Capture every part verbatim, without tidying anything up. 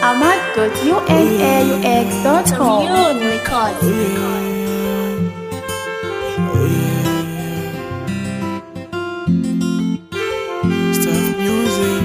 ahmad dot unaux dot com. Stuff music.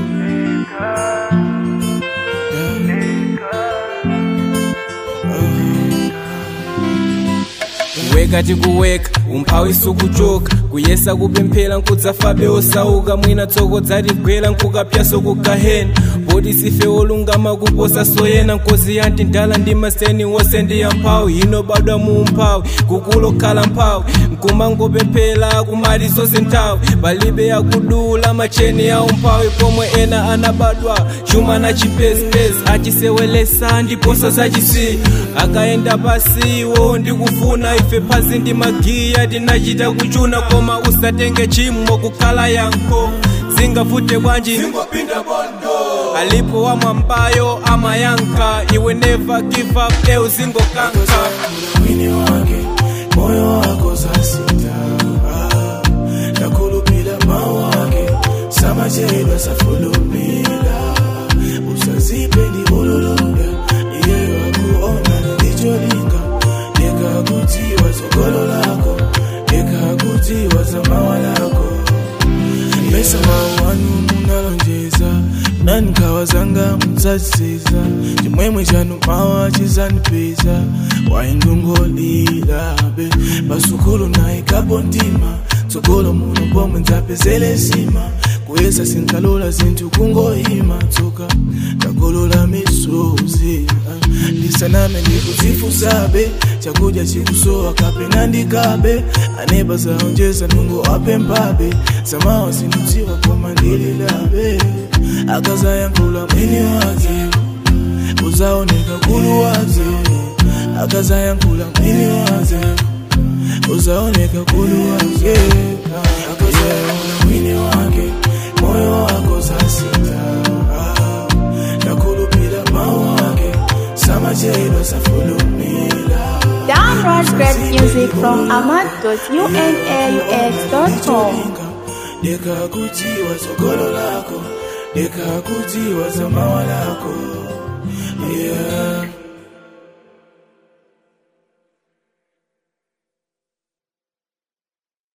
Weka tikuweka umphawi sukuchoka kuyesa kupemphera nkudzafa beosauka mwina tsoko dzatigwera nkukapyaso kugahena poti sife olungama kuposa soyena nkozi yanti ndala ndi maseni wose ndi yamphawi inobadwa mu umphawi kukulokhala mphawi nkumangopemphera kumali zonse nthawi palibe yakudula macheni ya umphawi pomwe ena anabadwa chuma na chipesipesi achisewelesa ndiposa zachisi akaenda pasiwo ndikufuna ife phazi ndi magiya tinachita kuchuna koma usatenge chimo kukhala yanko zingavute bwanji zingopinda bondo alipo wa mwambayo amayanka iwe never give up eu zingokanka mwini wake moyo wako zasita nakulupila mawake samachedwa safulumila usazipendi ululuga iyeyo akuona ndicholinga nikakutiwa sokolo lako nikakutiwa zamawa lako mesa mawanu munalonjeza nankawazanga muzaziseza chimwemwe chanu mawa chizanipeza waindungolilabe basukulu naikapo ntima tsogolo muno pomwe nzapezele sima kuyesa sinkalola zinthu kungoyima tsoka ndakolola misozi ndisaname ndikuzifusabe chakudya chikusowa kapena ndikabe aneba zaonjeza nungo apembabe zamawa sinudziwa koma ndililabe akazayankula mwini wake uzaoneka kulu wake akazayankula mwini wake uzaoneka kulu wake akazayankula mwini wake moyo wako zasita nakulupila mawake samachedwa safulumila. Download great music from ahmad dot unaux dot com. Nikakutiwa sokolo lako nikakutiwa zamawa lako yeah.